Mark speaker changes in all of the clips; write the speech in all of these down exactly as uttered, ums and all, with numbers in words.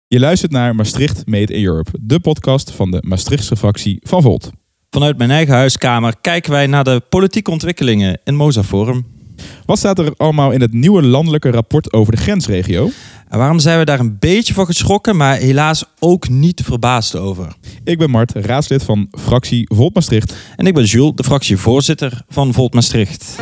Speaker 1: Je luistert naar Maastricht Made in Europe, de podcast van de Maastrichtse fractie van Volt.
Speaker 2: Vanuit mijn eigen huiskamer kijken wij naar de politieke ontwikkelingen in Moza Forum.
Speaker 1: Wat staat er allemaal in het nieuwe landelijke rapport over de grensregio?
Speaker 2: En waarom zijn we daar een beetje van geschrokken, maar helaas ook niet verbaasd over?
Speaker 1: Ik ben Mart, raadslid van fractie Volt Maastricht.
Speaker 2: En ik ben Jules, de fractievoorzitter van Volt Maastricht.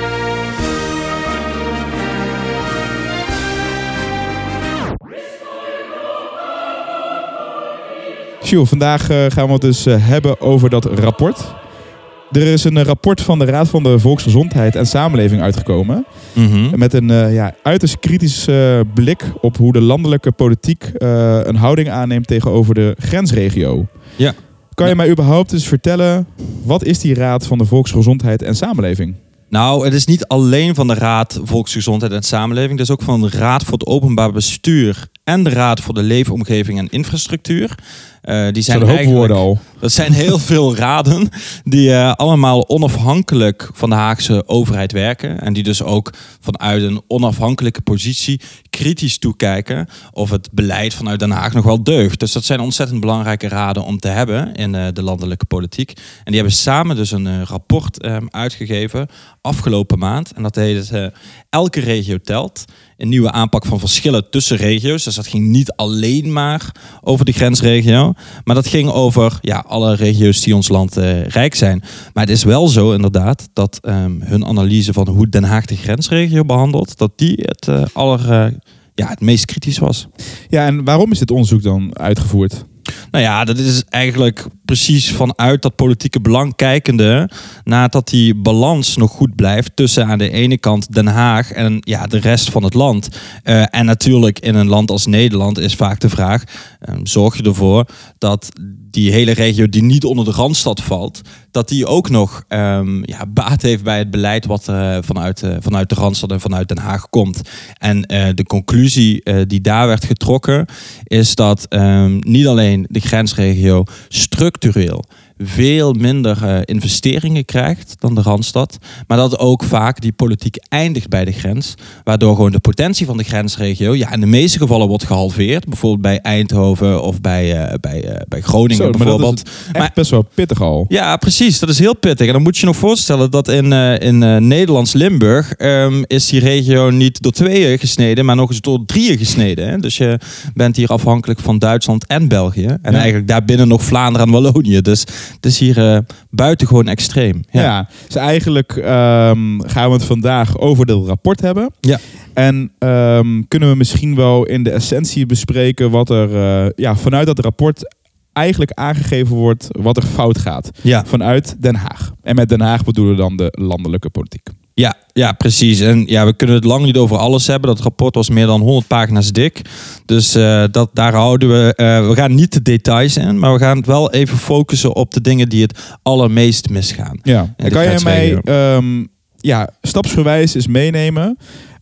Speaker 1: Jules, vandaag uh, gaan we het dus uh, hebben over dat rapport. Er is een uh, rapport van de Raad van de Volksgezondheid en Samenleving uitgekomen.
Speaker 2: Mm-hmm.
Speaker 1: Met een uh, ja, uiterst kritische uh, blik op hoe de landelijke politiek uh, een houding aanneemt tegenover de grensregio.
Speaker 2: Ja.
Speaker 1: Kan je mij überhaupt eens vertellen, wat is die Raad van de Volksgezondheid en Samenleving?
Speaker 2: Nou, het is niet alleen van de Raad Volksgezondheid en Samenleving. Het is ook van de Raad voor het Openbaar Bestuur en de Raad voor de Leefomgeving en Infrastructuur. Uh, die zijn eigenlijk,
Speaker 1: al.
Speaker 2: Dat zijn heel veel raden die uh, allemaal onafhankelijk van de Haagse overheid werken. En die dus ook vanuit een onafhankelijke positie kritisch toekijken of het beleid vanuit Den Haag nog wel deugt. Dus dat zijn ontzettend belangrijke raden om te hebben in uh, de landelijke politiek. En die hebben samen dus een uh, rapport um, uitgegeven afgelopen maand. En dat heet uh, Elke regio telt. Een nieuwe aanpak van verschillen tussen regio's. Dus dat ging niet alleen maar over de grensregio. Maar dat ging over ja, alle regio's die ons land uh, rijk zijn. Maar het is wel zo inderdaad dat um, hun analyse van hoe Den Haag de grensregio behandelt, dat die het, uh, aller, uh, ja, het meest kritisch was.
Speaker 1: Ja, en waarom is dit onderzoek dan uitgevoerd?
Speaker 2: Nou ja, dat is eigenlijk precies vanuit dat politieke belang kijkende naar dat die balans nog goed blijft tussen aan de ene kant Den Haag en ja, de rest van het land. Uh, en natuurlijk in een land als Nederland is vaak de vraag, uh, zorg je ervoor dat die hele regio die niet onder de Randstad valt, dat die ook nog um, ja, baat heeft bij het beleid wat uh, vanuit, uh, vanuit de Randstad en vanuit Den Haag komt. En uh, de conclusie uh, die daar werd getrokken is dat um, niet alleen de grensregio structureel veel minder uh, investeringen krijgt dan de Randstad, maar dat ook vaak die politiek eindigt bij de grens, waardoor gewoon de potentie van de grensregio ja, in de meeste gevallen wordt gehalveerd, bijvoorbeeld bij Eindhoven of bij, uh, bij, uh, bij Groningen. Zo, bijvoorbeeld.
Speaker 1: Maar dat is echt maar, best wel pittig al.
Speaker 2: Ja, precies. Dat is heel pittig. En dan moet je nog voorstellen dat in, uh, in uh, Nederlands Limburg um, is die regio niet door tweeën gesneden, maar nog eens door drieën gesneden. Hè? Dus je bent hier afhankelijk van Duitsland en België. En ja. eigenlijk daarbinnen nog Vlaanderen en Wallonië. Dus het is hier uh, buitengewoon extreem. Ja,
Speaker 1: ja dus eigenlijk um, gaan we het vandaag over dit rapport hebben.
Speaker 2: Ja.
Speaker 1: En um, kunnen we misschien wel in de essentie bespreken wat er uh, ja, vanuit dat rapport eigenlijk aangegeven wordt wat er fout gaat.
Speaker 2: Ja.
Speaker 1: Vanuit Den Haag. En met Den Haag bedoelen we dan de landelijke politiek.
Speaker 2: Ja, ja, precies. En ja, we kunnen het lang niet over alles hebben. Dat rapport was meer dan honderd pagina's dik. Dus uh, dat, daar houden we... Uh, we gaan niet de details in, maar we gaan het wel even focussen op de dingen die het allermeest misgaan.
Speaker 1: Ja, en kan jij mij um, ja, stapsgewijs eens meenemen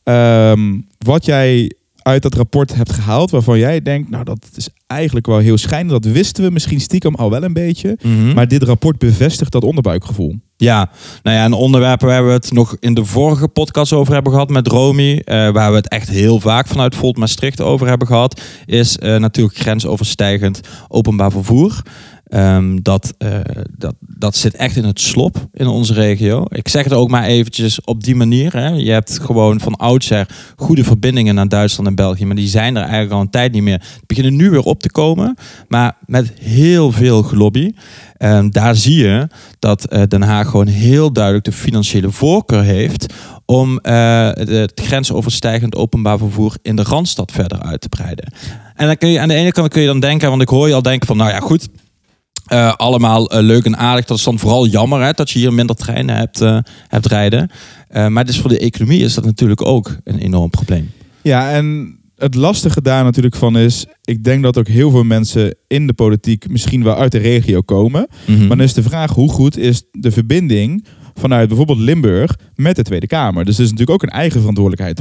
Speaker 1: um, wat jij uit dat rapport hebt gehaald, waarvan jij denkt, nou dat is eigenlijk wel heel schijnend. Dat wisten we misschien stiekem al wel een beetje. Mm-hmm. Maar dit rapport bevestigt dat onderbuikgevoel.
Speaker 2: Ja, nou ja, een onderwerp waar we het nog in de vorige podcast over hebben gehad met Romy, uh, waar we het echt heel vaak vanuit Volt Maastricht over hebben gehad, is uh, natuurlijk grensoverstijgend openbaar vervoer. Um, dat, uh, dat, dat zit echt in het slop in onze regio. Ik zeg het ook maar eventjes op die manier. Hè. Je hebt gewoon van oudsher goede verbindingen naar Duitsland en België. Maar die zijn er eigenlijk al een tijd niet meer. Die beginnen nu weer op te komen. Maar met heel veel gelobby. Um, daar zie je dat uh, Den Haag gewoon heel duidelijk de financiële voorkeur heeft om uh, het grensoverstijgend openbaar vervoer in de Randstad verder uit te breiden. En dan kun je aan de ene kant kun je dan denken, want ik hoor je al denken van, nou ja, goed. Uh, allemaal uh, leuk en aardig. Dat is dan vooral jammer hè, dat je hier minder treinen hebt, uh, hebt rijden. Uh, maar dus voor de economie is dat natuurlijk ook een enorm probleem.
Speaker 1: Ja, en het lastige daar natuurlijk van is, ik denk dat ook heel veel mensen in de politiek misschien wel uit de regio komen. Mm-hmm. Maar dan is de vraag, hoe goed is de verbinding vanuit bijvoorbeeld Limburg met de Tweede Kamer? Dus er is natuurlijk ook een eigen verantwoordelijkheid te pakken.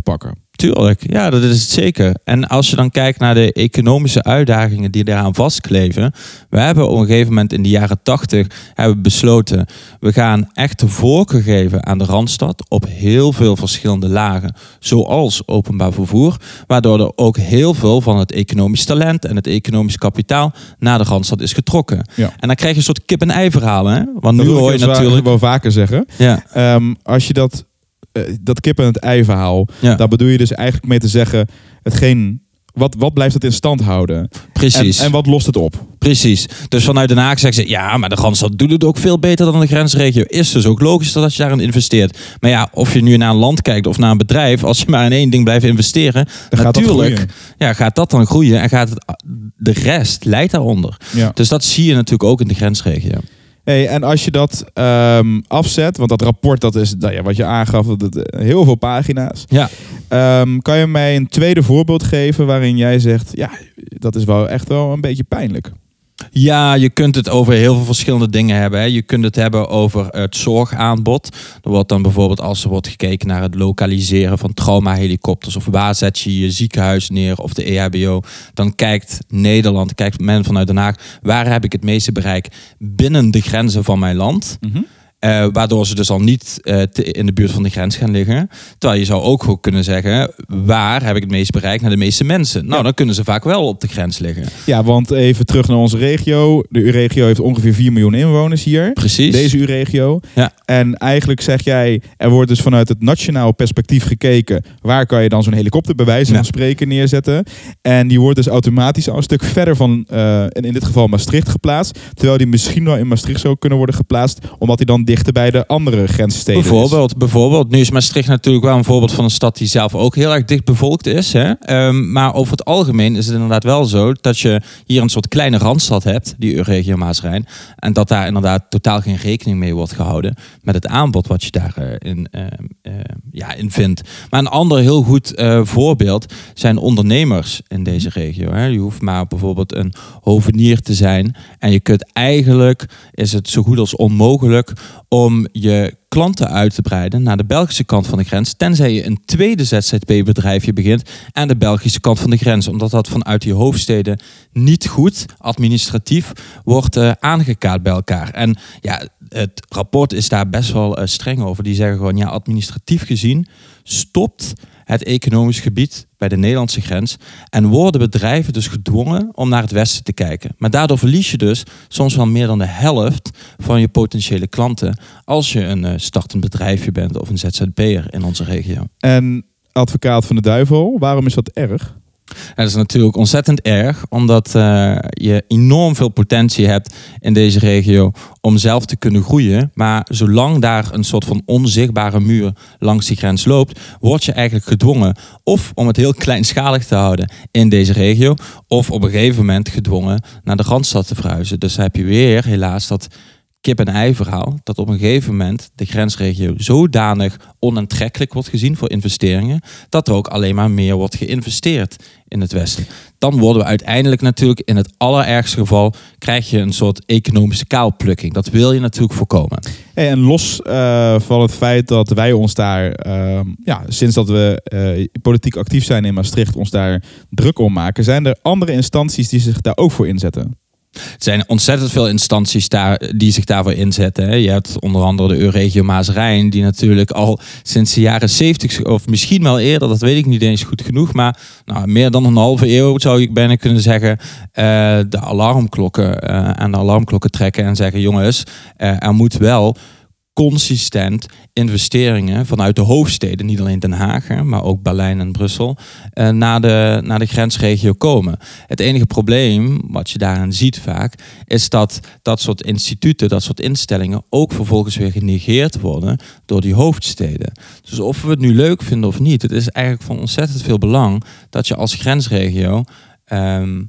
Speaker 2: Tuurlijk, ja, dat is het zeker. En als je dan kijkt naar de economische uitdagingen die daaraan vastkleven. We hebben op een gegeven moment in de jaren tachtig hebben besloten, we gaan echt de voorkeur geven aan de Randstad op heel veel verschillende lagen. Zoals openbaar vervoer, waardoor er ook heel veel van het economisch talent en het economisch kapitaal naar de Randstad is getrokken.
Speaker 1: Ja.
Speaker 2: En dan krijg je een soort kip en ei verhaal, hè? Want
Speaker 1: Dat
Speaker 2: nu
Speaker 1: wil
Speaker 2: hoor
Speaker 1: ik
Speaker 2: je natuurlijk
Speaker 1: wel vaker zeggen.
Speaker 2: Ja.
Speaker 1: Um, als je dat, uh, dat kip en het ei verhaal,
Speaker 2: Ja.
Speaker 1: daar bedoel je dus eigenlijk mee te zeggen, hetgeen, wat, wat blijft het in stand houden?
Speaker 2: Precies.
Speaker 1: En, en wat lost het op?
Speaker 2: Precies. Dus vanuit Den Haag zeggen ze, ja, maar de Randstad doet het ook veel beter dan de grensregio. Is dus ook logisch dat je daarin investeert. Maar ja, of je nu naar een land kijkt of naar een bedrijf, als je maar in één ding blijft investeren,
Speaker 1: Dan
Speaker 2: natuurlijk
Speaker 1: gaat dat
Speaker 2: ja, gaat dat dan groeien en gaat het, de rest leidt daaronder.
Speaker 1: Ja.
Speaker 2: Dus dat zie je natuurlijk ook in de grensregio.
Speaker 1: Hey, en als je dat um, afzet, want dat rapport, dat is nou ja, wat je aangaf, dat het, heel veel pagina's.
Speaker 2: Ja.
Speaker 1: Um, kan je mij een tweede voorbeeld geven waarin jij zegt, ja, dat is wel echt wel een beetje pijnlijk?
Speaker 2: Ja, je kunt het over heel veel verschillende dingen hebben. Hè. Je kunt het hebben over het zorgaanbod. Er wordt dan bijvoorbeeld, als er wordt gekeken naar het lokaliseren van traumahelikopters, of waar zet je je ziekenhuis neer of de E H B O, dan kijkt Nederland, kijkt men vanuit Den Haag, waar heb ik het meeste bereik binnen de grenzen van mijn land?
Speaker 1: Mm-hmm.
Speaker 2: Uh, waardoor ze dus al niet uh, te, in de buurt van de grens gaan liggen. Terwijl je zou ook goed kunnen zeggen, waar heb ik het meest bereikt naar de meeste mensen? Nou, ja. Dan kunnen ze vaak wel op de grens liggen.
Speaker 1: Ja, want even terug naar onze regio. De U-regio heeft ongeveer vier miljoen inwoners hier.
Speaker 2: Precies.
Speaker 1: Deze U-regio.
Speaker 2: Ja.
Speaker 1: En eigenlijk zeg jij, er wordt dus vanuit het nationaal perspectief gekeken, waar kan je dan zo'n helikopter bij wijze van ja. spreken neerzetten? En die wordt dus automatisch al een stuk verder van, uh, in dit geval Maastricht geplaatst. Terwijl die misschien wel in Maastricht zou kunnen worden geplaatst, omdat die dan dichter bij de andere grenssteden
Speaker 2: bijvoorbeeld, is. Bijvoorbeeld. Nu is Maastricht natuurlijk wel een voorbeeld van een stad die zelf ook heel erg dicht bevolkt is. Hè? Um, maar over het algemeen is het inderdaad wel zo dat je hier een soort kleine randstad hebt, die U-regio Maas-Rijn. En dat daar inderdaad totaal geen rekening mee wordt gehouden met het aanbod wat je daarin uh, uh, ja, in vindt. Maar een ander heel goed uh, voorbeeld zijn ondernemers in deze regio. Hè? Je hoeft maar bijvoorbeeld een hovenier te zijn en je kunt eigenlijk, is het zo goed als onmogelijk om je klanten uit te breiden naar de Belgische kant van de grens, tenzij je een tweede Z Z P-bedrijfje begint aan de Belgische kant van de grens, omdat dat vanuit die hoofdsteden niet goed administratief wordt uh, aangekaart bij elkaar. En ja, het rapport is daar best wel uh, streng over. Die zeggen gewoon, ja, administratief gezien stopt het economisch gebied bij de Nederlandse grens en worden bedrijven dus gedwongen om naar het westen te kijken. Maar daardoor verlies je dus soms wel meer dan de helft van je potentiële klanten als je een uh, startend bedrijfje bent of een Z Z P'er in onze regio.
Speaker 1: En advocaat van de duivel, waarom is dat erg?
Speaker 2: Dat is natuurlijk ontzettend erg, omdat uh, je enorm veel potentie hebt in deze regio om zelf te kunnen groeien. Maar zolang daar een soort van onzichtbare muur langs die grens loopt, word je eigenlijk gedwongen of om het heel kleinschalig te houden in deze regio, of op een gegeven moment gedwongen naar de Randstad te verhuizen. Dus dan heb je weer helaas dat kip-en-ei verhaal, dat op een gegeven moment de grensregio zodanig onaantrekkelijk wordt gezien voor investeringen, dat er ook alleen maar meer wordt geïnvesteerd in het Westen. Dan worden we uiteindelijk natuurlijk, in het allerergste geval, krijg je een soort economische kaalplukking. Dat wil je natuurlijk voorkomen.
Speaker 1: Hey, en los uh, van het feit dat wij ons daar, uh, ja, sinds dat we uh, politiek actief zijn in Maastricht, ons daar druk om maken, zijn er andere instanties die zich daar ook voor inzetten?
Speaker 2: Er zijn ontzettend veel instanties daar, die zich daarvoor inzetten. Hè. Je hebt onder andere de U-regio Maas-Rijn, die natuurlijk al sinds de jaren zeventig, of misschien wel eerder, dat weet ik niet eens goed genoeg, maar nou, meer dan een halve eeuw zou ik bijna kunnen zeggen, uh, de alarmklokken uh, aan de alarmklokken trekken en zeggen, jongens, uh, er moet wel consistent investeringen vanuit de hoofdsteden, niet alleen Den Haag, maar ook Berlijn en Brussel, uh, naar, de, naar de grensregio komen. Het enige probleem, wat je daarin ziet vaak, is dat dat soort instituten, dat soort instellingen ook vervolgens weer genegeerd worden door die hoofdsteden. Dus of we het nu leuk vinden of niet, het is eigenlijk van ontzettend veel belang dat je als grensregio um,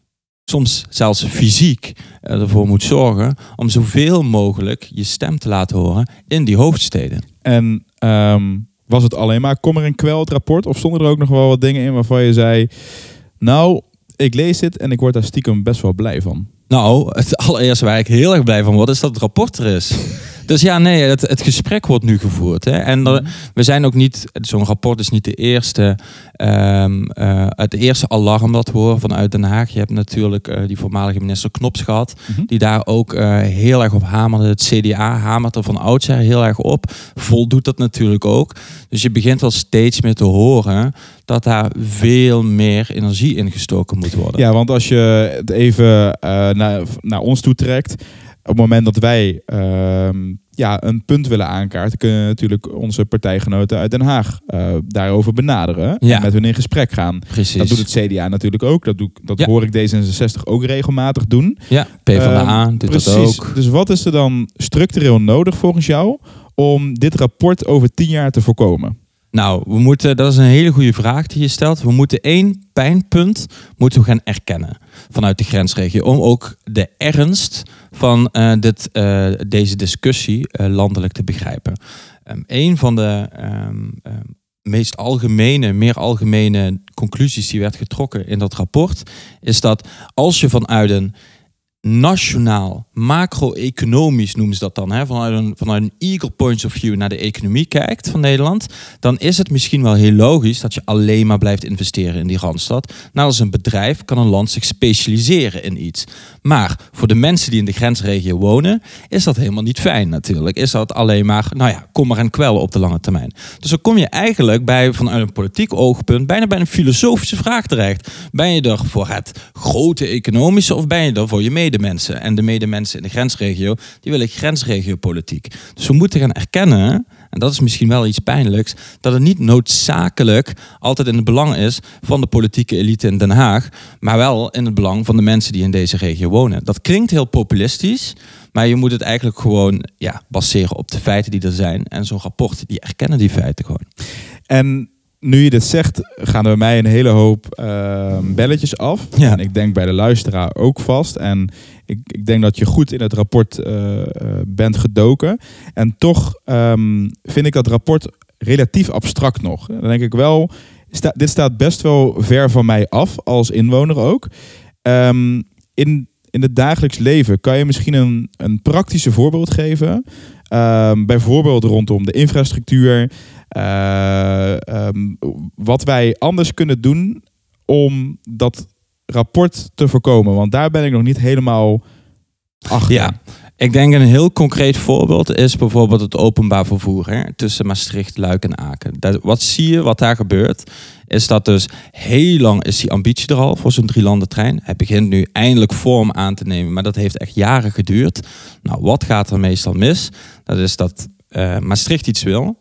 Speaker 2: soms zelfs fysiek ervoor moet zorgen om zoveel mogelijk je stem te laten horen in die hoofdsteden.
Speaker 1: En um, was het alleen maar kommer en kwel het rapport? Of stonden er ook nog wel wat dingen in waarvan je zei, nou, ik lees dit en ik word daar stiekem best wel blij van?
Speaker 2: Nou, het allereerste waar ik heel erg blij van word, is dat het rapport er is. Dus ja, nee, het, het gesprek wordt nu gevoerd. Hè? En er, we zijn ook niet, zo'n rapport is niet de eerste, um, uh, het eerste alarm dat we horen vanuit Den Haag. Je hebt natuurlijk uh, die voormalige minister Knops gehad, mm-hmm. die daar ook uh, heel erg op hamerde. Het C D A hamert er van oudsher heel erg op. Voldoet dat natuurlijk ook. Dus je begint wel steeds meer te horen dat daar veel meer energie in gestoken moet worden.
Speaker 1: Ja, want als je het even uh, naar, naar ons toe trekt, op het moment dat wij uh, ja, een punt willen aankaarten, kunnen natuurlijk onze partijgenoten uit Den Haag uh, daarover benaderen. Ja. En met hun in gesprek gaan.
Speaker 2: Precies.
Speaker 1: Dat doet het C D A natuurlijk ook. Dat, doe, dat ja. hoor ik D zesenzestig ook regelmatig doen.
Speaker 2: Ja, PvdA uh, doet precies. dat ook.
Speaker 1: Dus wat is er dan structureel nodig volgens jou om dit rapport over tien jaar te voorkomen?
Speaker 2: Nou, we moeten, dat is een hele goede vraag die je stelt. We moeten één pijnpunt moeten we gaan erkennen vanuit de grensregio. Om ook de ernst van uh, dit, uh, deze discussie uh, landelijk te begrijpen. Um, een van de um, um, meest algemene, meer algemene conclusies die werd getrokken in dat rapport is dat als je vanuit een nationaal, macro-economisch noemen ze dat dan, hè, vanuit, een, vanuit een eagle point of view naar de economie kijkt van Nederland, dan is het misschien wel heel logisch dat je alleen maar blijft investeren in die Randstad. Nou, als een bedrijf kan een land zich specialiseren in iets. Maar voor de mensen die in de grensregio wonen, is dat helemaal niet fijn natuurlijk. Is dat alleen maar, nou ja, kom maar en kwel op de lange termijn. Dus dan kom je eigenlijk bij, vanuit een politiek oogpunt, bijna bij een filosofische vraag terecht. Ben je er voor het grote economische of ben je er voor je mede mensen en de medemensen in de grensregio, die willen grensregiopolitiek. Dus we moeten gaan erkennen, en dat is misschien wel iets pijnlijks, dat het niet noodzakelijk altijd in het belang is van de politieke elite in Den Haag, maar wel in het belang van de mensen die in deze regio wonen. Dat klinkt heel populistisch, maar je moet het eigenlijk gewoon ja, baseren op de feiten die er zijn. En zo'n rapport, die erkennen die feiten gewoon.
Speaker 1: En nu je dit zegt, gaan er bij mij een hele hoop uh, belletjes af. Ja. En ik denk bij de luisteraar ook vast. En ik, ik denk dat je goed in het rapport uh, uh, bent gedoken. En toch um, vind ik dat rapport relatief abstract nog. Dan denk ik wel, sta, dit staat best wel ver van mij af, als inwoner ook. Um, in, in het dagelijks leven kan je misschien een, een praktische voorbeeld geven. Um, bijvoorbeeld rondom de infrastructuur. Uh, um, wat wij anders kunnen doen om dat rapport te voorkomen. Want daar ben ik nog niet helemaal achter.
Speaker 2: Ja, ik denk een heel concreet voorbeeld is bijvoorbeeld het openbaar vervoer hè, tussen Maastricht, Luik en Aken. Dat, wat zie je, wat daar gebeurt, is dat dus heel lang is die ambitie er al voor zo'n drielandentrein. Hij begint nu eindelijk vorm aan te nemen, maar dat heeft echt jaren geduurd. Nou, wat gaat er meestal mis? Dat is dat uh, Maastricht iets wil.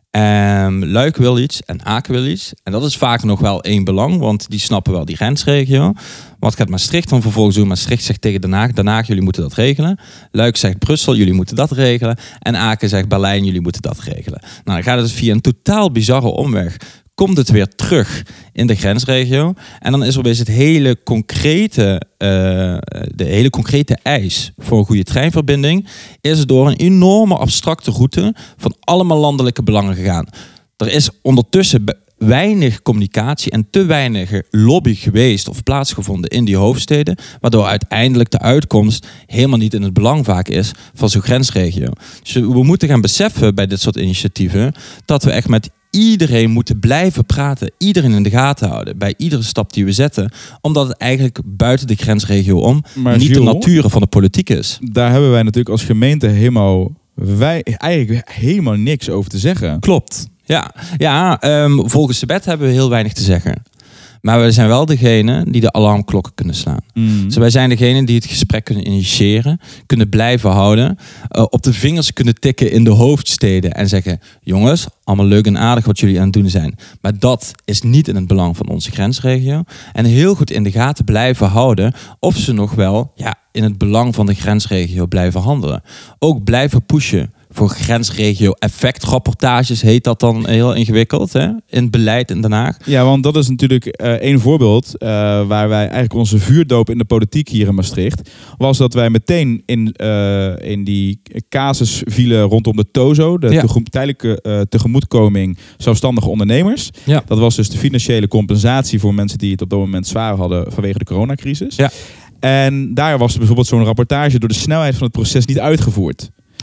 Speaker 2: Um, Luik wil iets en Aken wil iets. En dat is vaak nog wel één belang, want die snappen wel die grensregio. Wat gaat Maastricht dan vervolgens doen? Maastricht zegt tegen Den Haag, Den Haag, jullie moeten dat regelen. Luik zegt Brussel, jullie moeten dat regelen. En Aken zegt Berlijn, jullie moeten dat regelen. Nou, dan gaat het via een totaal bizarre omweg. Komt het weer terug in de grensregio. En dan is er opeens het hele concrete, uh, de hele concrete eis voor een goede treinverbinding is door een enorme abstracte route van allemaal landelijke belangen gegaan. Er is ondertussen weinig communicatie en te weinig lobby geweest of plaatsgevonden in die hoofdsteden, waardoor uiteindelijk de uitkomst helemaal niet in het belang vaak is van zo'n grensregio. Dus we moeten gaan beseffen bij dit soort initiatieven dat we echt met iedereen moeten blijven praten, iedereen in de gaten houden bij iedere stap die we zetten, omdat het eigenlijk buiten de grensregio om maar niet Jules, de nature van de politiek is.
Speaker 1: Daar hebben wij natuurlijk als gemeente helemaal wij eigenlijk helemaal niks over te zeggen.
Speaker 2: Klopt. Ja, ja um, volgens de wet hebben we heel weinig te zeggen. Maar wij zijn wel degene die de alarmklokken kunnen slaan. Mm. Dus wij zijn degene die het gesprek kunnen initiëren, kunnen blijven houden, uh, op de vingers kunnen tikken in de hoofdsteden en zeggen, jongens, allemaal leuk en aardig wat jullie aan het doen zijn. Maar dat is niet in het belang van onze grensregio. En heel goed in de gaten blijven houden of ze nog wel ja, in het belang van de grensregio blijven handelen. Ook blijven pushen voor grensregio-effectrapportages heet dat dan heel ingewikkeld, hè? In het beleid in Den Haag.
Speaker 1: Ja, want dat is natuurlijk uh, één voorbeeld uh, waar wij eigenlijk onze vuurdoop in de politiek hier in Maastricht, was dat wij meteen in, uh, in die casus vielen rondom de TOZO, de ja. tege- tijdelijke uh, tegemoetkoming zelfstandige ondernemers. Ja. Dat was dus de financiële compensatie voor mensen die het op dat moment zwaar hadden vanwege de coronacrisis.
Speaker 2: Ja.
Speaker 1: En daar was bijvoorbeeld zo'n rapportage door de snelheid van het proces niet uitgevoerd.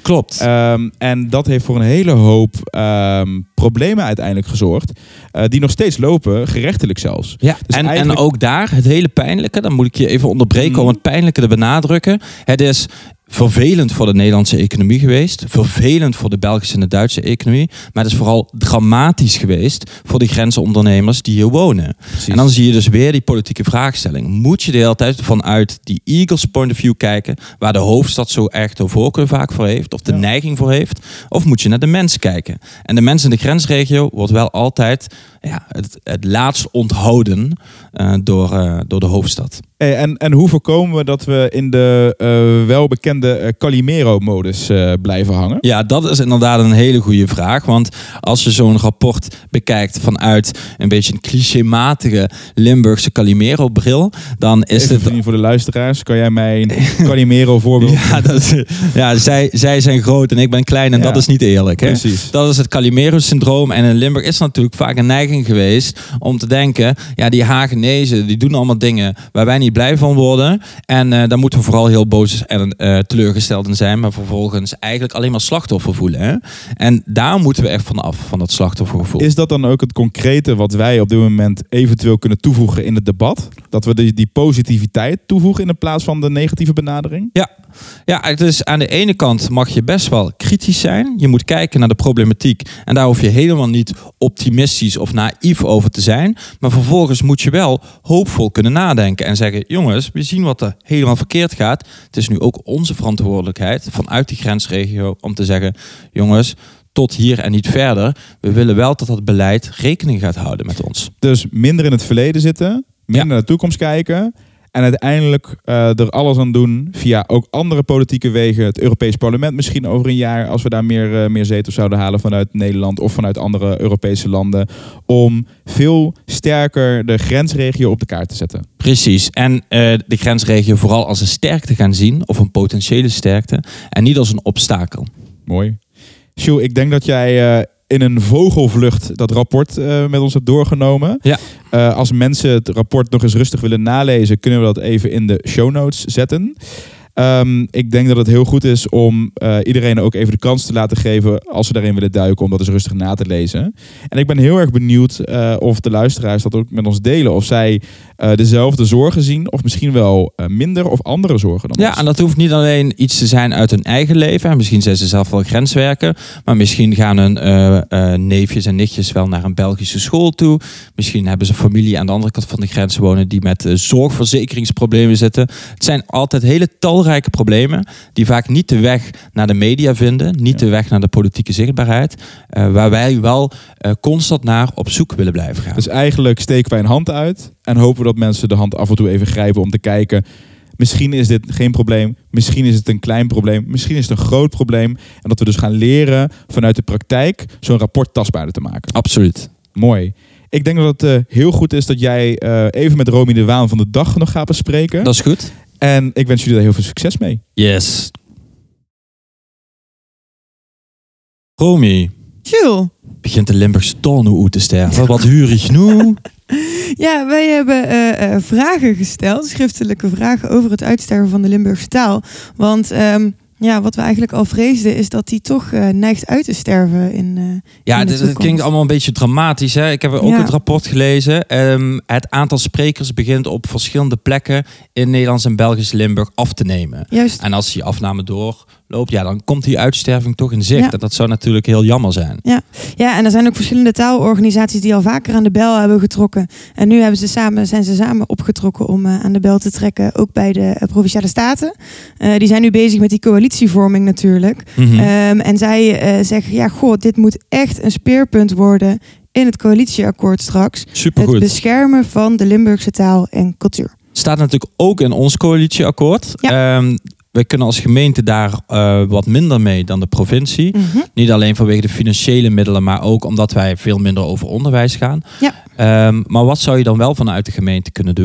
Speaker 2: Klopt.
Speaker 1: Um, en dat heeft voor een hele hoop um, problemen uiteindelijk gezorgd. Uh, die nog steeds lopen, gerechtelijk zelfs.
Speaker 2: Ja,
Speaker 1: dus
Speaker 2: en,
Speaker 1: eigenlijk...
Speaker 2: en ook daar, het hele pijnlijke, dan moet ik je even onderbreken mm. om het pijnlijke te benadrukken. Het is vervelend voor de Nederlandse economie geweest. Vervelend voor de Belgische en de Duitse economie. Maar het is vooral dramatisch geweest voor de grensondernemers die hier wonen. Precies. En dan zie je dus weer die politieke vraagstelling. Moet je de hele tijd vanuit die Eagles point of view kijken, waar de hoofdstad zo echt de voorkeur vaak voor heeft, of de ja. neiging voor heeft, of moet je naar de mens kijken? En de mens in de grensregio wordt wel altijd ja, het, het laatst onthouden uh, door, uh, door de hoofdstad.
Speaker 1: Hey, en, en hoe voorkomen we dat we in de uh, welbekende uh, Calimero-modus uh, blijven hangen?
Speaker 2: Ja, dat is inderdaad een hele goede vraag. Want als je zo'n rapport bekijkt vanuit een beetje een clichématige Limburgse Calimero-bril, dan is
Speaker 1: Even
Speaker 2: het...
Speaker 1: voor de luisteraars, kan jij mij een Calimero-voorbeeld?
Speaker 2: Ja, dat, ja zij, zij zijn groot en ik ben klein en ja, dat is niet eerlijk. Hè?
Speaker 1: Precies.
Speaker 2: Dat is het Calimero-syndroom. En in Limburg is natuurlijk vaak een neiging geweest om te denken, ja, die Hagenezen, die doen allemaal dingen waar wij niet blij van worden. En uh, daar moeten we vooral heel boos en uh, teleurgesteld in zijn, maar vervolgens eigenlijk alleen maar slachtoffer voelen. Hè? En daar moeten we echt van af, van dat slachtoffergevoel.
Speaker 1: Is dat dan ook het concrete wat wij op dit moment eventueel kunnen toevoegen in het debat? Dat we die, die positiviteit toevoegen in plaats van de negatieve benadering?
Speaker 2: Ja. Ja, het is aan de ene kant mag je best wel kritisch zijn. Je moet kijken naar de problematiek. En daar hoef je helemaal niet optimistisch of naïef over te zijn. Maar vervolgens moet je wel hoopvol kunnen nadenken. En zeggen, jongens, we zien wat er helemaal verkeerd gaat. Het is nu ook onze verantwoordelijkheid vanuit die grensregio om te zeggen, jongens, tot hier en niet verder. We willen wel dat dat beleid rekening gaat houden met ons.
Speaker 1: Dus minder in het verleden zitten, minder ja. naar de toekomst kijken. En uiteindelijk uh, er alles aan doen via ook andere politieke wegen. Het Europees Parlement misschien over een jaar, als we daar meer, uh, meer zetels zouden halen vanuit Nederland of vanuit andere Europese landen. Om veel sterker de grensregio op de kaart te zetten.
Speaker 2: Precies. En uh, de grensregio vooral als een sterkte gaan zien, of een potentiële sterkte. En niet als een obstakel.
Speaker 1: Mooi. Sjoe, ik denk dat jij Uh, in een vogelvlucht dat rapport uh, met ons hebt doorgenomen.
Speaker 2: Ja.
Speaker 1: Uh, als mensen het rapport nog eens rustig willen nalezen, kunnen we dat even in de show notes zetten. Um, ik denk dat het heel goed is om uh, iedereen ook even de kans te laten geven, als ze daarin willen duiken, om dat eens rustig na te lezen. En ik ben heel erg benieuwd uh, of de luisteraars dat ook met ons delen. Of zij uh, dezelfde zorgen zien, of misschien wel uh, minder of andere zorgen dan
Speaker 2: Ja,
Speaker 1: ons.
Speaker 2: En dat hoeft niet alleen iets te zijn uit hun eigen leven. Misschien zijn ze zelf wel grenswerker, maar misschien gaan hun uh, uh, neefjes en nichtjes wel naar een Belgische school toe. Misschien hebben ze familie aan de andere kant van de grens wonen die met uh, zorgverzekeringsproblemen zitten. Het zijn altijd hele talrijke problemen die vaak niet de weg naar de media vinden, niet ja. de weg naar de politieke zichtbaarheid, uh, waar wij wel uh, constant naar op zoek willen blijven gaan.
Speaker 1: Dus eigenlijk steken wij een hand uit en hopen we dat mensen de hand af en toe even grijpen om te kijken, misschien is dit geen probleem, misschien is het een klein probleem, misschien is het een groot probleem. En dat we dus gaan leren vanuit de praktijk zo'n rapport tastbaarder te maken.
Speaker 2: Absoluut.
Speaker 1: Mooi. Ik denk dat het uh, heel goed is dat jij uh, even met Romy de waan van de dag nog gaat bespreken.
Speaker 2: Dat is goed.
Speaker 1: En ik wens jullie daar heel veel succes mee.
Speaker 2: Yes. Romy.
Speaker 3: Jules.
Speaker 2: Begint de Limburgse taal nu uit te sterven. Wat huurig nu?
Speaker 3: Ja, wij hebben uh, uh, vragen gesteld. Schriftelijke vragen over het uitsterven van de Limburgse taal. Want Um, Ja, wat we eigenlijk al vreesden is dat die toch uh, neigt uit te sterven in uh,
Speaker 2: Ja,
Speaker 3: in
Speaker 2: dit, het klinkt allemaal een beetje dramatisch. Hè? Ik heb ook
Speaker 3: ja.
Speaker 2: het rapport gelezen. Um, het aantal sprekers begint op verschillende plekken in Nederlands en Belgisch Limburg af te nemen.
Speaker 3: Juist.
Speaker 2: En als die afname doorloopt, ja, dan komt die uitsterving toch in zicht.
Speaker 3: Ja.
Speaker 2: En dat zou natuurlijk heel jammer zijn.
Speaker 3: Ja. ja, en er zijn ook verschillende taalorganisaties die al vaker aan de bel hebben getrokken. En nu hebben ze samen, zijn ze samen opgetrokken om uh, aan de bel te trekken, ook bij de uh, Provinciale Staten. Uh, die zijn nu bezig met die coalitievorming natuurlijk.
Speaker 2: Mm-hmm.
Speaker 3: Um, en zij uh, zeggen, ja, goh, dit moet echt een speerpunt worden in het coalitieakkoord straks.
Speaker 2: Supergoed.
Speaker 3: Het beschermen van de Limburgse taal en cultuur.
Speaker 2: Staat natuurlijk ook in ons coalitieakkoord.
Speaker 3: Ja.
Speaker 2: Um, wij kunnen als gemeente daar uh, wat minder mee dan de provincie.
Speaker 3: Mm-hmm.
Speaker 2: Niet alleen vanwege de financiële middelen, maar ook omdat wij veel minder over onderwijs gaan.
Speaker 3: Ja.
Speaker 2: Um, maar wat zou je dan wel vanuit de gemeente kunnen doen?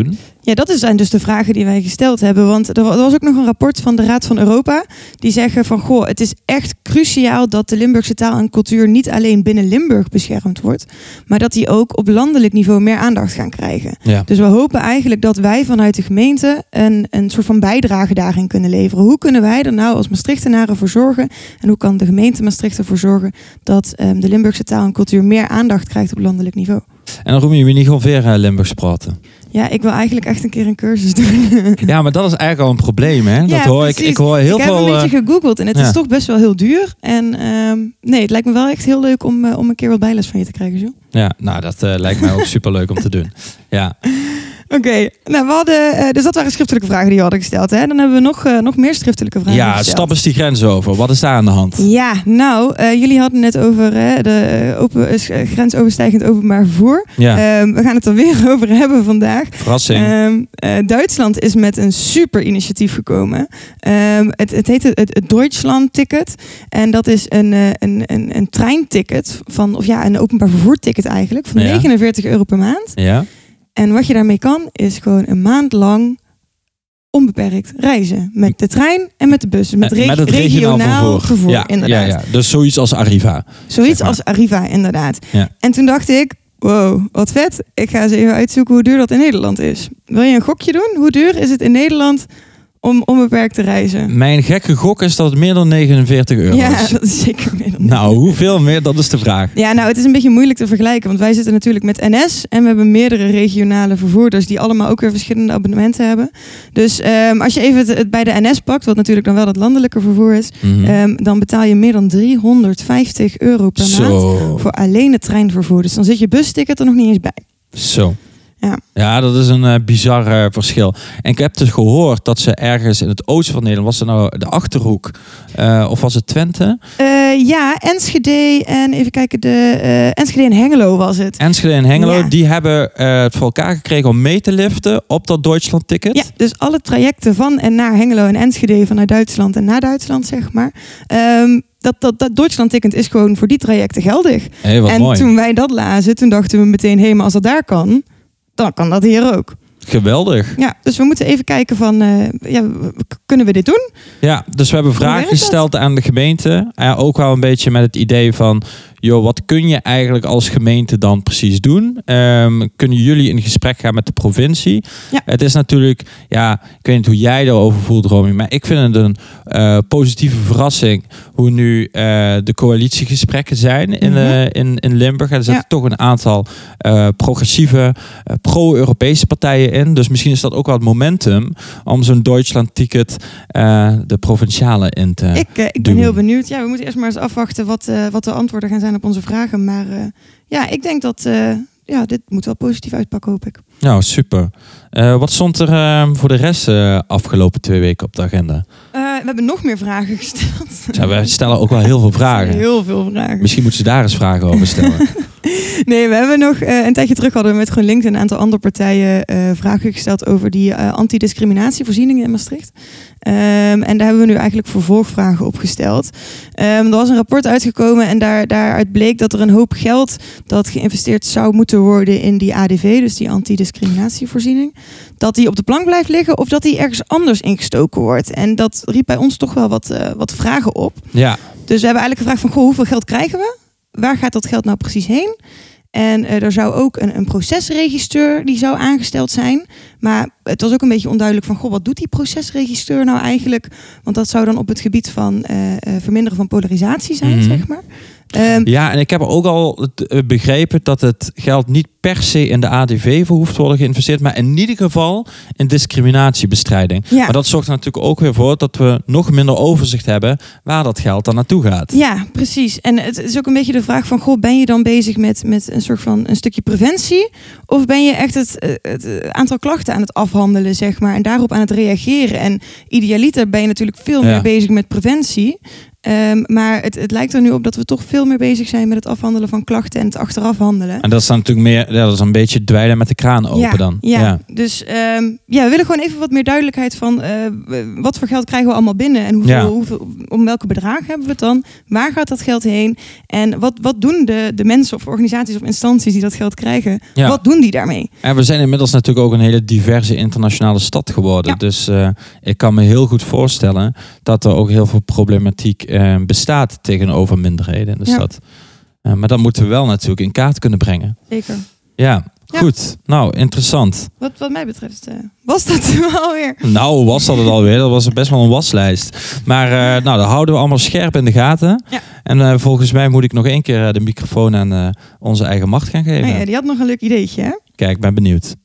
Speaker 3: Ja, dat zijn dus de vragen die wij gesteld hebben. Want er was ook nog een rapport van de Raad van Europa. Die zeggen van, goh, het is echt cruciaal dat de Limburgse taal en cultuur niet alleen binnen Limburg beschermd wordt. Maar dat die ook op landelijk niveau meer aandacht gaan krijgen.
Speaker 2: Ja.
Speaker 3: Dus we hopen eigenlijk dat wij vanuit de gemeente een, een soort van bijdrage daarin kunnen leveren. Hoe kunnen wij er nou als Maastrichtenaren voor zorgen? En hoe kan de gemeente Maastricht ervoor zorgen dat um, de Limburgse taal en cultuur meer aandacht krijgt op landelijk niveau?
Speaker 2: En Romy, je wil niet gewoon weer uh, Limburgs praten?
Speaker 3: Ja, ik wil eigenlijk echt een keer een cursus doen.
Speaker 2: Ja, maar dat is eigenlijk al een probleem, hè? Dat
Speaker 3: ja,
Speaker 2: hoor ik. Ik hoor heel
Speaker 3: ik
Speaker 2: veel.
Speaker 3: Ik heb een beetje gegoogeld en het
Speaker 2: ja.
Speaker 3: is toch best wel heel duur. En um, nee, het lijkt me wel echt heel leuk om, uh, om een keer wat bijles van je te krijgen, Jules.
Speaker 2: Ja, nou, dat uh, lijkt mij ook superleuk om te doen. Ja.
Speaker 3: Oké, okay. nou we hadden, uh, dus dat waren schriftelijke vragen die we hadden gesteld. Hè? Dan hebben we nog, uh, nog meer schriftelijke vragen
Speaker 2: ja,
Speaker 3: gesteld.
Speaker 2: stap eens die grens over. Wat is daar aan de hand?
Speaker 3: Ja, nou, uh, jullie hadden net over uh, de uh, open, uh, grensoverstijgend openbaar vervoer.
Speaker 2: Ja.
Speaker 3: Uh, we gaan het er weer over hebben vandaag.
Speaker 2: Verrassing.
Speaker 3: Uh, uh, Duitsland is met een super initiatief gekomen. Uh, het, het heet het, het Deutschland-ticket. En dat is een, uh, een, een, een treinticket van, of ja, een openbaar vervoerticket eigenlijk, van
Speaker 2: ja.
Speaker 3: negenenveertig euro per maand.
Speaker 2: Ja.
Speaker 3: En wat je daarmee kan, is gewoon een maand lang onbeperkt reizen. Met de trein en met de bus. Met, reg-
Speaker 2: met het
Speaker 3: regionaal, regionaal vervoer, vervoer
Speaker 2: ja,
Speaker 3: inderdaad.
Speaker 2: Ja, ja. Dus zoiets als Arriva.
Speaker 3: Zoiets als Arriva, inderdaad.
Speaker 2: Ja.
Speaker 3: En toen dacht ik, wow, wat vet. Ik ga eens even uitzoeken hoe duur dat in Nederland is. Wil je een gokje doen? Hoe duur is het in Nederland om onbeperkt te reizen?
Speaker 2: Mijn gekke gok is dat het meer dan negenenveertig euro
Speaker 3: ja,
Speaker 2: is.
Speaker 3: dat is zeker meer dan
Speaker 2: Nou, hoeveel meer? Dat is de vraag.
Speaker 3: Ja, nou, het is een beetje moeilijk te vergelijken. Want wij zitten natuurlijk met N S. En we hebben meerdere regionale vervoerders die allemaal ook weer verschillende abonnementen hebben. Dus um, als je even het, het bij de N S pakt, wat natuurlijk dan wel het landelijke vervoer is.
Speaker 2: Mm-hmm.
Speaker 3: Um, dan betaal je meer dan driehonderdvijftig euro per
Speaker 2: Zo.
Speaker 3: maand voor alleen het treinvervoer. Dus dan zit je busticket er nog niet eens bij.
Speaker 2: Zo.
Speaker 3: Ja.
Speaker 2: ja, dat is een uh, bizar uh, verschil. En ik heb dus gehoord dat ze ergens in het oosten van Nederland, was het nou de Achterhoek, uh, of was het Twente?
Speaker 3: Uh, ja, Enschede en even kijken, de uh, Enschede en Hengelo was het.
Speaker 2: Enschede en Hengelo,
Speaker 3: ja.
Speaker 2: die hebben uh, het voor elkaar gekregen om mee te liften op dat Deutschland-ticket.
Speaker 3: Ja, dus alle trajecten van en naar Hengelo en Enschede vanuit Duitsland en naar Duitsland, zeg maar. Um, Dat, dat, dat Deutschland-ticket is gewoon voor die trajecten geldig.
Speaker 2: Hey, wat
Speaker 3: en
Speaker 2: mooi.
Speaker 3: toen wij dat lazen, toen dachten we meteen, hé, maar als dat daar kan, dan kan dat hier ook.
Speaker 2: Geweldig.
Speaker 3: Ja, dus we moeten even kijken van, uh, ja, kunnen we dit doen?
Speaker 2: Ja, dus we hebben vragen gesteld aan de gemeente. Uh, ook wel een beetje met het idee van, joh, wat kun je eigenlijk als gemeente dan precies doen? Um, kunnen jullie in gesprek gaan met de provincie?
Speaker 3: Ja.
Speaker 2: Het is natuurlijk, ja, ik weet niet hoe jij erover voelt, Romy, maar ik vind het een uh, positieve verrassing hoe nu uh, de coalitiegesprekken zijn in, uh, in, in Limburg. Er zitten ja. toch een aantal uh, progressieve, uh, pro-Europese partijen in. Dus misschien is dat ook wel het momentum om zo'n Deutschland-ticket uh, de provinciale in te
Speaker 3: Ik, uh, ik ben heel benieuwd. Ja, we moeten eerst maar eens afwachten wat, uh, wat de antwoorden gaan zijn op onze vragen. Maar uh, ja, ik denk dat uh, ja, dit moet wel positief uitpakken, hoop ik.
Speaker 2: Nou, super. Uh, wat stond er uh, voor de rest uh, afgelopen twee weken op de agenda?
Speaker 3: Uh, we hebben nog meer vragen gesteld.
Speaker 2: Ja, we stellen ook wel heel veel vragen.
Speaker 3: Heel veel vragen.
Speaker 2: Misschien moeten ze daar eens vragen over stellen.
Speaker 3: Nee, we hebben nog uh, een tijdje terug hadden we met GroenLinks en een aantal andere partijen uh, vragen gesteld over die uh, antidiscriminatievoorzieningen in Maastricht. Um, en daar hebben we nu eigenlijk vervolgvragen op gesteld. Um, er was een rapport uitgekomen en daar, daaruit bleek dat er een hoop geld dat geïnvesteerd zou moeten worden in die A D V, dus die antidiscriminatievoorziening, dat die op de plank blijft liggen of dat die ergens anders ingestoken wordt. En dat riep bij ons toch wel wat, uh, wat vragen op.
Speaker 2: Ja.
Speaker 3: Dus we hebben eigenlijk gevraagd van, goh, hoeveel geld krijgen we? Waar gaat dat geld nou precies heen? En uh, er zou ook een, een procesregisteur die zou aangesteld zijn. Maar het was ook een beetje onduidelijk van, goh, wat doet die procesregisteur nou eigenlijk? Want dat zou dan op het gebied van uh, uh, verminderen van polarisatie zijn, mm-hmm. zeg maar. Um,
Speaker 2: ja, en ik heb ook al begrepen dat het geld niet per se in de A D V voor hoeft te worden geïnvesteerd, maar in ieder geval in discriminatiebestrijding. Ja. Maar dat zorgt er natuurlijk ook weer voor dat we nog minder overzicht hebben waar dat geld dan naartoe gaat.
Speaker 3: Ja, precies. En het is ook een beetje de vraag van, goh, ben je dan bezig met, met een soort van een stukje preventie? Of ben je echt het, het aantal klachten aan het afhandelen, zeg maar, en daarop aan het reageren? En idealiter ben je natuurlijk veel meer ja. bezig met preventie. Um, maar het, het lijkt er nu op dat we toch veel meer bezig zijn met het afhandelen van klachten en het achteraf handelen.
Speaker 2: En dat is dan natuurlijk meer, ja, dat is een beetje dweilen met de kraan open
Speaker 3: ja,
Speaker 2: dan.
Speaker 3: Ja,
Speaker 2: ja.
Speaker 3: dus um, ja, we willen gewoon even wat meer duidelijkheid van uh, wat voor geld krijgen we allemaal binnen en hoeveel,
Speaker 2: Ja.
Speaker 3: hoeveel, om welke bedragen hebben we het dan? Waar gaat dat geld heen? En wat, wat doen de, de mensen of organisaties of instanties die dat geld krijgen?
Speaker 2: Ja.
Speaker 3: Wat doen die daarmee?
Speaker 2: En we zijn inmiddels natuurlijk ook een hele diverse internationale stad geworden.
Speaker 3: Ja.
Speaker 2: Dus uh, ik kan me heel goed voorstellen dat er ook heel veel problematiek uh, bestaat tegenover minderheden in de
Speaker 3: Ja.
Speaker 2: stad. Uh, maar dat moeten we wel natuurlijk in kaart kunnen brengen.
Speaker 3: Zeker.
Speaker 2: Ja,
Speaker 3: Ja.
Speaker 2: goed. Nou, interessant.
Speaker 3: Wat, wat mij betreft uh, was dat wel weer.
Speaker 2: Nou, was dat het alweer. Dat was best wel een waslijst. Maar uh, nou, dat houden we allemaal scherp in de gaten.
Speaker 3: Ja.
Speaker 2: En uh, volgens mij moet ik nog één keer uh, de microfoon aan uh, onze eigen macht gaan geven.
Speaker 3: Nou ja, die had nog een leuk ideetje, hè?
Speaker 2: Kijk, ik ben benieuwd.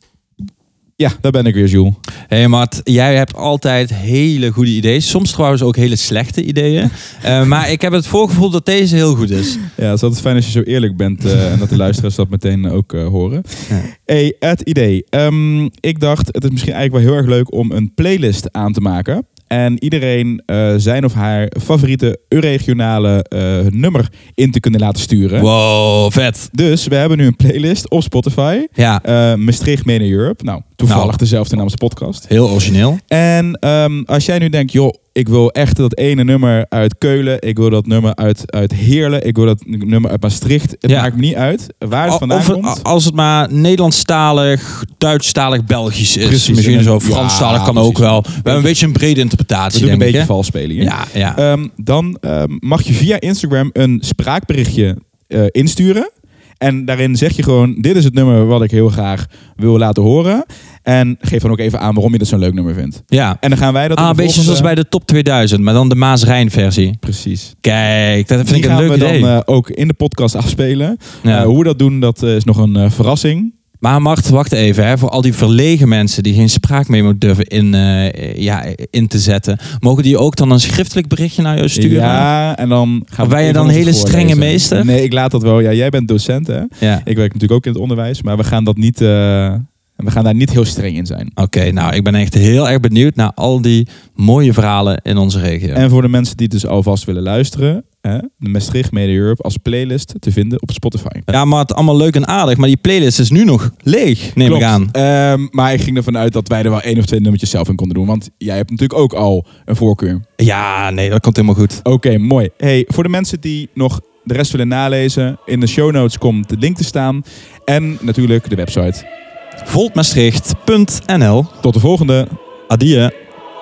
Speaker 1: Ja, daar ben ik weer, Jules.
Speaker 2: Hé hey Mart, jij hebt altijd hele goede ideeën. Soms trouwens ook hele slechte ideeën. Uh, maar ik heb het voorgevoel dat deze heel goed is.
Speaker 1: Ja, het is altijd fijn als je zo eerlijk bent uh, en dat de luisteraars dat meteen ook uh, horen.
Speaker 2: Ja.
Speaker 1: Hey, het idee. Um, ik dacht, het is misschien eigenlijk wel heel erg leuk om een playlist aan te maken. En iedereen uh, zijn of haar favoriete regionale uh, nummer in te kunnen laten sturen.
Speaker 2: Wow, vet.
Speaker 1: Dus we hebben nu een playlist op Spotify.
Speaker 2: Ja,
Speaker 1: Uh, Maastricht Made in Europe. Nou, toevallig
Speaker 2: Nou.
Speaker 1: dezelfde naam als de podcast.
Speaker 2: heel origineel.
Speaker 1: En um, als jij nu denkt, joh, ik wil echt dat ene nummer uit Keulen. Ik wil dat nummer uit, uit Heerlen. Ik wil dat nummer uit Maastricht. Het
Speaker 2: Ja.
Speaker 1: maakt me niet uit waar het vandaan
Speaker 2: Of het-
Speaker 1: komt.
Speaker 2: als het maar Nederlandstalig, Duitsstalig, Belgisch is.
Speaker 1: Precies.
Speaker 2: Misschien
Speaker 1: En-
Speaker 2: zo
Speaker 1: ja,
Speaker 2: Franstalig kan
Speaker 1: precies.
Speaker 2: ook wel. We hebben een beetje een brede
Speaker 1: We
Speaker 2: interpretatie,
Speaker 1: doen een
Speaker 2: denk
Speaker 1: beetje
Speaker 2: ik. hè?
Speaker 1: vals spelen hier.
Speaker 2: Ja, ja.
Speaker 1: Um, dan um, mag je via Instagram een spraakberichtje uh, insturen. En daarin zeg je gewoon, dit is het nummer wat ik heel graag wil laten horen. En geef dan ook even aan waarom je dat zo'n leuk nummer vindt.
Speaker 2: ja.
Speaker 1: En dan gaan wij dat
Speaker 2: Ah,
Speaker 1: in
Speaker 2: een
Speaker 1: de
Speaker 2: beetje
Speaker 1: volgende-
Speaker 2: zoals bij de top tweeduizend, maar dan de Maas-Rijn versie.
Speaker 1: Precies.
Speaker 2: Kijk, dat vind
Speaker 1: Die
Speaker 2: ik een
Speaker 1: gaan
Speaker 2: leuk
Speaker 1: we
Speaker 2: idee.
Speaker 1: dan uh, ook in de podcast afspelen.
Speaker 2: Ja.
Speaker 1: Uh, hoe we dat doen, dat uh, is nog een uh, verrassing.
Speaker 2: Maar Mart, wacht even. Hè. Voor al die verlegen mensen die geen spraakmemo durven in, uh, ja, in te zetten. Mogen die ook dan een schriftelijk berichtje naar jou sturen?
Speaker 1: Ja, en dan gaan
Speaker 2: Of
Speaker 1: we
Speaker 2: ben je
Speaker 1: een
Speaker 2: dan
Speaker 1: van
Speaker 2: een
Speaker 1: onze
Speaker 2: hele strenge
Speaker 1: voorlezen.
Speaker 2: meester?
Speaker 1: Nee, ik laat dat wel. Ja, jij bent docent, hè?
Speaker 2: Ja.
Speaker 1: Ik werk natuurlijk ook in het onderwijs, maar we gaan dat niet... Uh, we gaan daar niet heel streng in zijn.
Speaker 2: Oké, okay, nou, ik ben echt heel erg benieuwd naar al die mooie verhalen in onze regio.
Speaker 1: En voor de mensen die dus alvast willen luisteren, hè, de Maastricht Made in Europe als playlist te vinden op Spotify.
Speaker 2: Ja, maar het allemaal leuk en aardig, maar die playlist is nu nog leeg, neem
Speaker 1: Klopt.
Speaker 2: ik aan.
Speaker 1: Um, maar ik ging ervan uit dat wij er wel één of twee nummertjes zelf in konden doen. Want jij hebt natuurlijk ook al een voorkeur.
Speaker 2: Ja, nee, dat komt helemaal goed.
Speaker 1: Oké, okay, mooi. Hey, voor de mensen die nog de rest willen nalezen, in de show notes komt de link te staan. En natuurlijk de website.
Speaker 2: Voltmaastricht punt n l.
Speaker 1: Tot de volgende.
Speaker 2: Adieu.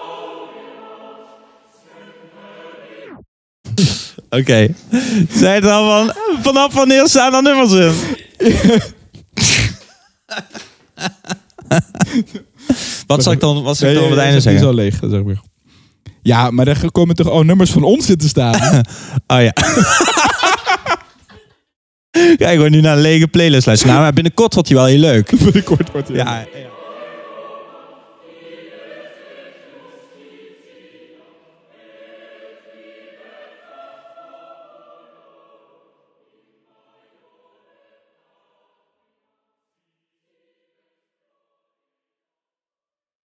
Speaker 2: Oké. Okay. Zei het al van, vanaf wanneer staan er nummers in? Wat zal ik dan, wat zal ik dan op het einde zeggen?
Speaker 1: Die is al leeg, zeg maar. Ja, maar er komen toch al nummers van ons in te staan?
Speaker 2: Oh ja. Kijk, we nu naar een lege playlist luisteren. Nou, maar binnenkort wordt die wel heel leuk.
Speaker 1: Binnenkort wordt hij.
Speaker 2: Ja, ja.